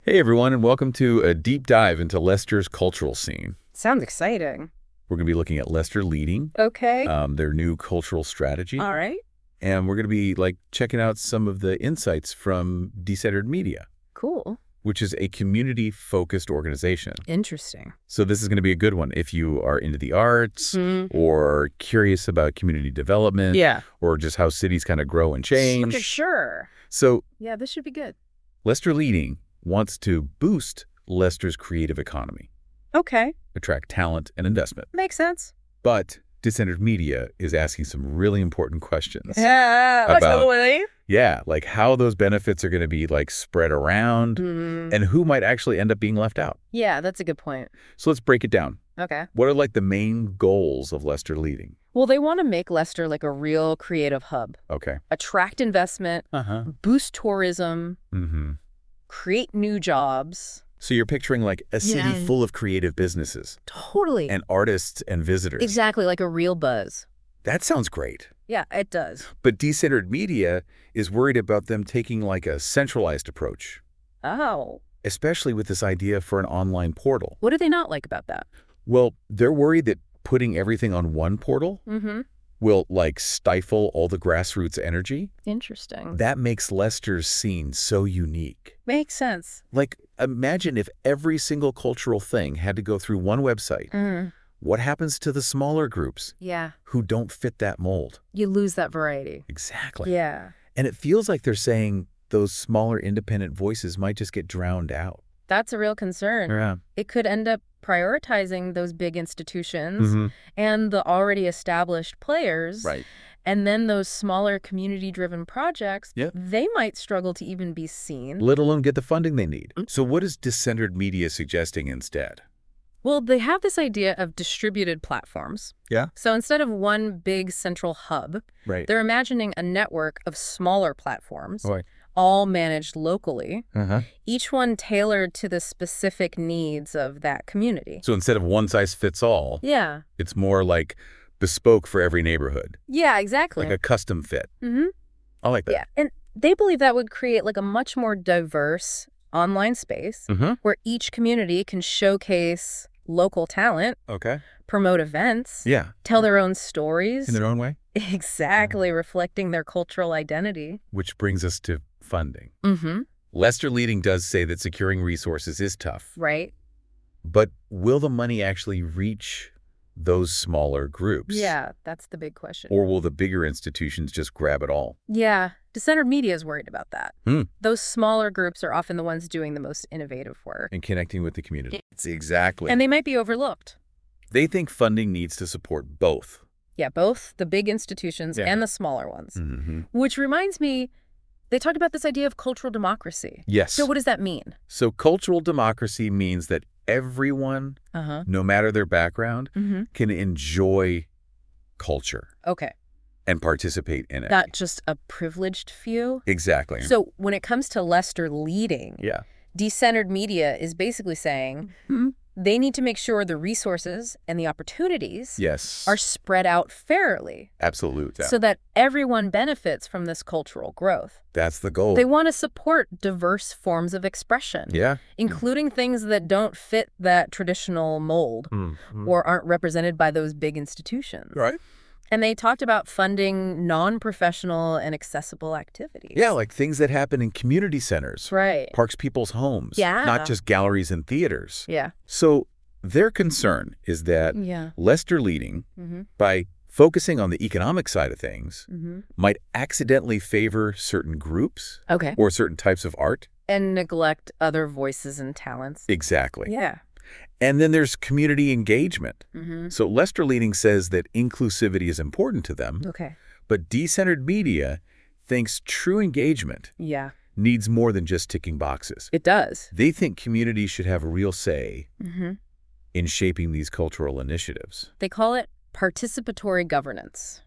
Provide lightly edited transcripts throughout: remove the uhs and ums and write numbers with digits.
Hey everyone, and welcome to a deep dive into Leicester's cultural scene. Sounds exciting. We're going to be looking at Leicester Leading, Okay. their new cultural strategy, All right. and we're going to be checking out some of the insights from Decentered Media, Cool. which is a community-focused organization. Interesting. So this is going to be a good one if you are into the arts or curious about community development, Yeah. or just how cities kind of grow and change. Sure. So Yeah, this should be good. Leicester Leading wants to boost Leicester's creative economy, Okay. attract talent and investment. Makes sense. But Decentered Media is asking some really important questions. Yeah. About- Yeah, like how those benefits are going to be spread around and who might actually end up being left out. Yeah, that's a good point. So let's break it down. Okay. What are the main goals of Leicester Leading? Well, they want to make Leicester like a real creative hub. Okay. Attract investment, boost tourism, Mm-hmm. create new jobs. So you're picturing a city Yeah. full of creative businesses Totally. and artists and visitors. Exactly, like a real buzz. That sounds great. Yeah, it does. But Decentered Media is worried about them taking a centralized approach, Oh. especially with this idea for an online portal. What do they not like about that? Well, they're worried that putting everything on one portal will stifle all the grassroots energy. Interesting. That makes Leicester's scene so unique. Makes sense. Imagine if every single cultural thing had to go through one website. What happens to the smaller groups Yeah. who don't fit that mold? You lose that variety. Exactly. Yeah. And it feels like they're saying those smaller independent voices might just get drowned out. That's a real concern. Yeah. It could end up prioritizing those big institutions and the already established players. Right. And then those smaller community-driven projects, Yep. they might struggle to even be seen. Let alone get the funding they need. So what is Decentered Media suggesting instead? Well, they have this idea of distributed platforms. Yeah. So instead of one big central hub, Right. they're imagining a network of smaller platforms, Right. all managed locally, Uh-huh. each one tailored to the specific needs of that community. So instead of one size fits all, Yeah. it's more bespoke for every neighborhood, Yeah, exactly. like a custom fit. Mm-hmm. I like that. Yeah, and they believe that would create a much more diverse online space where each community can showcase local talent, Okay. promote events, Yeah. tell their own stories, In their own way. exactly reflecting their cultural identity. Which brings us to funding. Mm-hmm. Leicester Leading does say that securing resources is tough. Right? But will the money actually reach those smaller groups? Yeah, that's the big question. Or will the bigger institutions just grab it all? Yeah, Decentered Media is worried about that. Hmm. Those smaller groups are often the ones doing the most innovative work. And connecting with the community. Exactly. And they might be overlooked. They think funding needs to support both. Yeah, both the big institutions Yeah. and the smaller ones. Mm-hmm. Which reminds me, they talked about this idea of cultural democracy. Yes. So what does that mean? So cultural democracy means that everyone, Uh-huh. no matter their background, Mm-hmm. can enjoy culture Okay. and participate in it. Not just a privileged few. Exactly. So when it comes to Leicester Leading, Yeah. Decentered Media is basically saying they need to make sure the resources and the opportunities Yes. are spread out fairly Absolute. so that everyone benefits from this cultural growth. That's the goal. They want to support diverse forms of expression, Yeah. including things that don't fit that traditional mold or aren't represented by those big institutions. Right. And they talked about funding non-professional and accessible activities. Yeah, things that happen in community centers, Right. parks people's homes, Yeah. not just galleries and theaters. Yeah. So their concern is that Yeah. Leicester Leading, Mm-hmm. by focusing on the economic side of things, Mm-hmm. might accidentally favor certain groups Okay. or certain types of art. And neglect other voices and talents. Exactly. Yeah. And then there's community engagement. Mm-hmm. So Leicester Leading says that inclusivity is important to them, Okay. but Decentered Media thinks true engagement Yeah. needs more than just ticking boxes. It does. They think communities should have a real say Mm-hmm. in shaping these cultural initiatives. They call it participatory governance.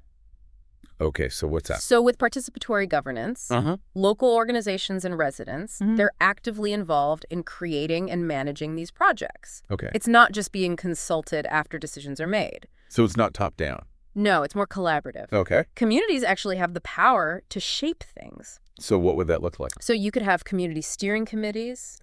Okay, so what's that? So with participatory governance, Uh-huh. local organizations and residents, they're actively involved in creating and managing these projects. Okay. It's not just being consulted after decisions are made. So it's not top down. No, it's more collaborative. Okay. Communities actually have the power to shape things. So what would that look like? So you could have community steering committees. Oh.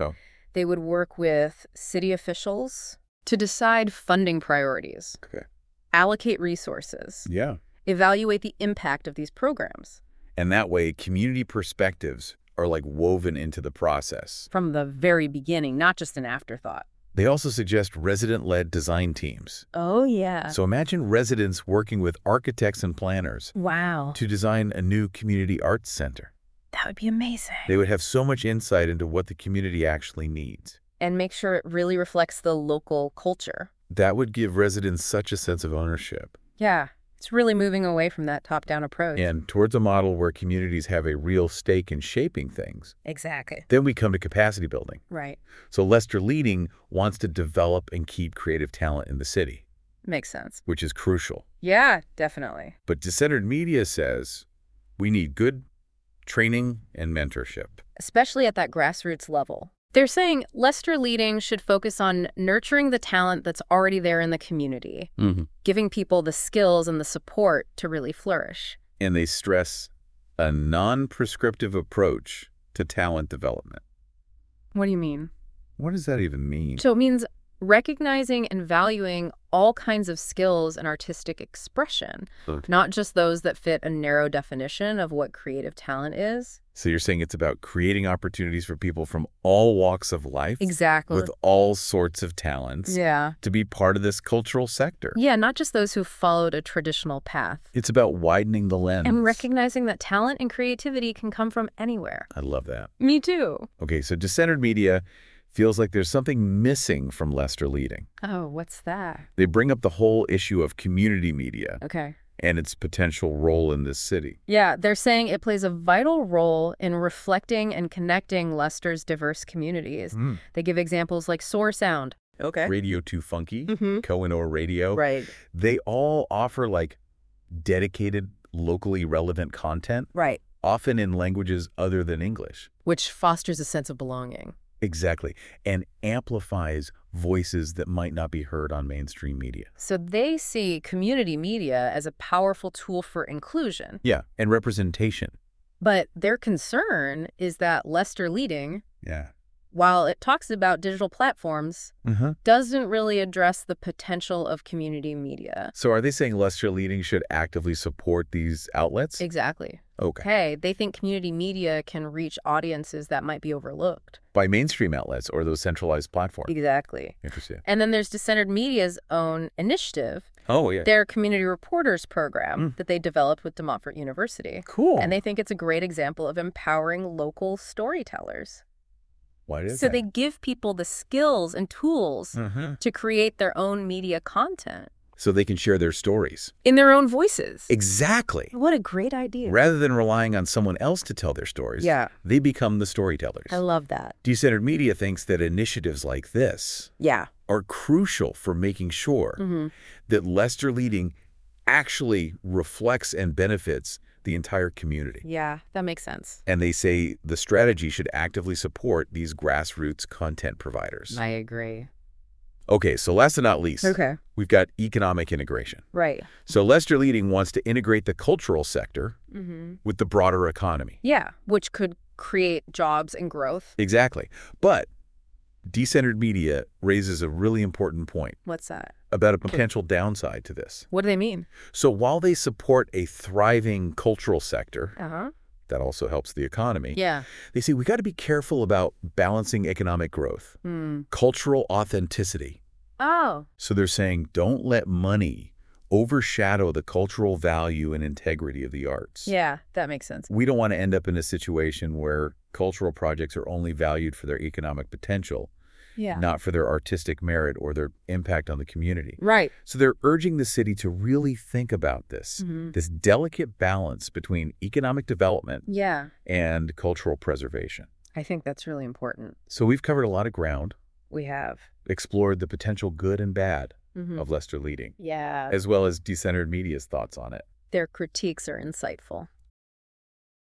They would work with city officials to decide funding priorities, Okay. allocate resources, Yeah. evaluate the impact of these programs. And that way, community perspectives are like woven into the process. From the very beginning, not just an afterthought. They also suggest resident-led design teams. Oh, yeah. So imagine residents working with architects and planners Wow. to design a new community arts center. That would be amazing. They would have so much insight into what the community actually needs. And make sure it really reflects the local culture. That would give residents such a sense of ownership. Yeah. It's really moving away from that top-down approach. And towards a model where communities have a real stake in shaping things. Exactly. Then we come to capacity building. Right. So Leicester Leading wants to develop and keep creative talent in the city, Makes sense. which is crucial. Yeah, definitely. But Decentered Media says we need good training and mentorship. Especially at that grassroots level. They're saying Leicester Leading should focus on nurturing the talent that's already there in the community, giving people the skills and the support to really flourish. And they stress a non-prescriptive approach to talent development. What do you mean? What does that even mean? So it means recognizing and valuing all kinds of skills and artistic expression, not just those that fit a narrow definition of what creative talent is. So you're saying it's about creating opportunities for people from all walks of life? Exactly. With all sorts of talents? Yeah. To be part of this cultural sector? Yeah, not just those who followed a traditional path. It's about widening the lens. And recognizing that talent and creativity can come from anywhere. I love that. Me too. Okay, so Decentered Media feels like there's something missing from Leicester Leading. Oh, what's that? They bring up the whole issue of community media Okay. and its potential role in this city. Yeah, they're saying it plays a vital role in reflecting and connecting Leicester's diverse communities. They give examples like Soar Sound. Okay. Radio 2 Funky, Kohinoor Radio. Right. They all offer like dedicated, locally relevant content, Right. often in languages other than English. Which fosters a sense of belonging. Exactly. And amplifies voices that might not be heard on mainstream media. So they see community media as a powerful tool for inclusion. Yeah, and representation. But their concern is that Leicester Leading, Yeah. while it talks about digital platforms, doesn't really address the potential of community media. So are they saying Leicester Leading should actively support these outlets? Exactly. Okay. Hey, they think community media can reach audiences that might be overlooked. By mainstream outlets or those centralized platforms. Exactly. Interesting. And then there's Decentered Media's own initiative, Oh, yeah. their Community Reporters program that they developed with De Montfort University. Cool. And they think it's a great example of empowering local storytellers. Why is So that? they give people the skills and tools to create their own media content So they can share their stories. in their own voices. Exactly. What a great idea. Rather than relying on someone else to tell their stories, Yeah. they become the storytellers. I love that. Decentered Media thinks that initiatives like this Yeah. are crucial for making sure that Leicester Leading actually reflects and benefits the entire community. Yeah, that makes sense. And they say the strategy should actively support these grassroots content providers. I agree. Okay, so last but not least, Okay. we've got economic integration. Right. So Leicester Leading wants to integrate the cultural sector with the broader economy. Yeah, which could create jobs and growth. Exactly. But Decentered Media raises a really important point What's that? about a potential downside to this. What do they mean? So while they support a thriving cultural sector, Uh-huh. that also helps the economy, Yeah. they say we got to be careful about balancing economic growth, cultural authenticity. Oh. So they're saying don't let money overshadow the cultural value and integrity of the arts. Yeah, that makes sense. We don't want to end up in a situation where cultural projects are only valued for their economic potential, Yeah. not for their artistic merit or their impact on the community. Right. So they're urging the city to really think about this, this delicate balance between economic development Yeah. and cultural preservation. I think that's really important. So we've covered a lot of ground, We have. explored the potential good and bad of Leicester Leading, Yeah. as well as Decentered Media's thoughts on it. Their critiques are insightful.